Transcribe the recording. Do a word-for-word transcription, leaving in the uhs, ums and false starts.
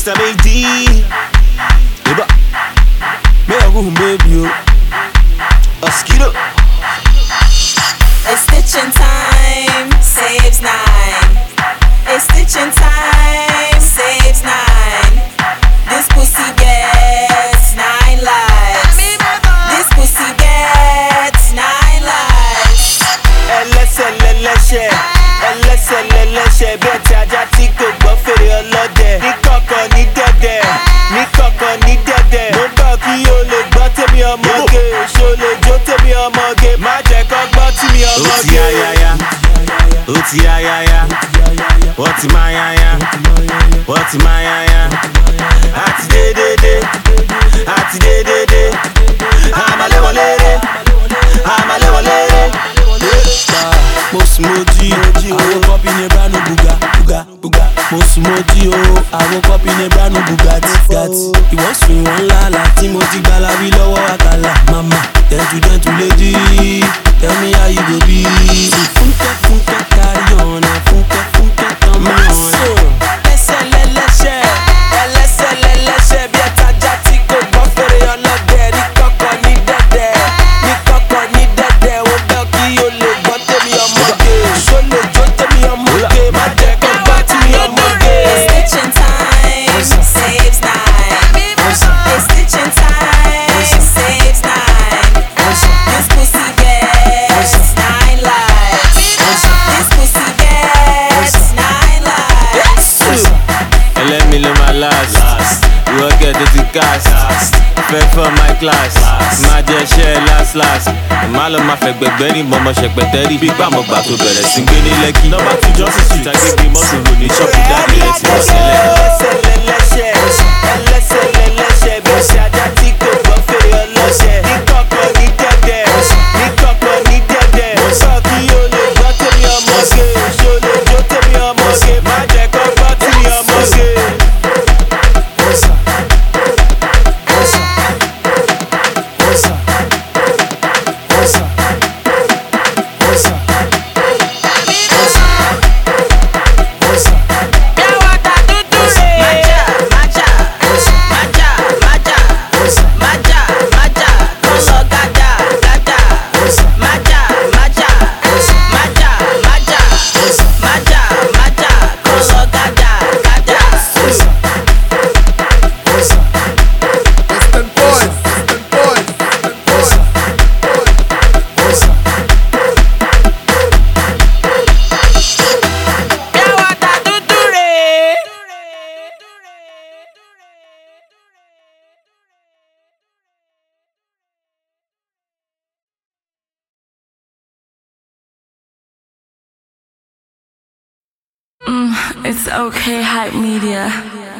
Mister Mady. Eba. Me a go baby yo. A skidoo. It's stitching time, saves nine. It's stitching time, saves nine. This pussy gets nine lives. This pussy gets nine lives. Ẹlẹ́sẹ̀ lẹ́lẹ́sẹ̀, ẹlẹ́sẹ̀ lẹ́lẹ́sẹ̀ bí ẹ̀tí ajá tí kò gbọ́ fèrè ọlọ́dẹ. Ní kọ̀kọ̀ ní dẹ̀dẹ̀, ní kọ̀kọ̀ ní dẹ̀dẹ̀. Mo gbọ́ kí o lè gbọ́ tèmi ọmọge, ṣo lè jó tèmi ọmọge. Má jẹ́ kó gbọ́ tí mi ọmọge. Ó ti yáyáyá, ó ti yáyáyá, wọ́n ti máa yáyá, wọ́n ti máa yáyá. Àti dédédé, àti dédédé, àmàléwọléré, àmàléwọléré. Mo smoji o, àwọn kọ́pì ní brand buga, buga, buga. Mo smoji o, àwọn kọ́pì ní brand Bugatti, Gatti. Ìwọ́n sùn ìwọ̀n ńlá la tí mo ti gbá lábí lọ́wọ́ àkàlà. Mama, dentu dentu lady, tell me how you go be. Funke funke carry on, funke funke come on. Ẹlẹ́sẹ̀ lẹ́lẹ́sẹ̀, ẹlẹ́sẹ̀ lẹ́lẹ́sẹ̀ bí ẹ̀tajà tí kò gbọ́ fèrè ọlọ́dẹ. Ní kọ̀kọ̀ ní dẹ̀dẹ̀, ní kọ̀kọ̀ ní dẹ̀dẹ̀. Wọ́n gbọ́ kí o lè gbọ́ tèmi ọmọge, ṣó lè jó tèmi ọmọge. Má jẹ́ kó gbọ́ tí mi ọmọge. It's stitching time, saves nine. It's stitching time, saves nine. This pussy gets nine lives. This pussy gets nine lives. Ẹlẹ́mi ló máa last, ìwọ kẹ́tẹ́ ti cast. Fẹ́ fọ́ my class, máa jẹ́ iṣẹ́ last last. Má lọ máa fẹ́ gbẹgbẹ́ ní mọ́mọ́ ṣẹpẹtẹ́rì. Bí gbàmọ̀gbà tó bẹ̀rẹ̀ sí gbé ní Lẹ́kì. Nọ́mbà two Johnson Street agbègbè mọ́tò rò ní ṣọ́ọ̀bù dáàbì rẹ̀ ti wọ́n sílẹ̀. Ẹlẹ́sẹ̀ lẹ́lẹ́sẹ̀, ẹlẹ́sẹ̀ lẹ́lẹ́sẹ̀ bí ẹ̀ṣẹ̀ ajá tí kò gbọ́ fèrè ọlọ́ṣẹ̀. Ní kọ̀kọ̀ ní dẹ̀dẹ̀, ní kọ̀kọ̀ ní dẹ̀dẹ̀. Mo sọ kí o lè gbọ́ tèmi ọmọge, ṣo lè jó tèmi ọmọge. Má jẹ́ kó gbọ́ tèmi ọmọge. It's okay, hype media.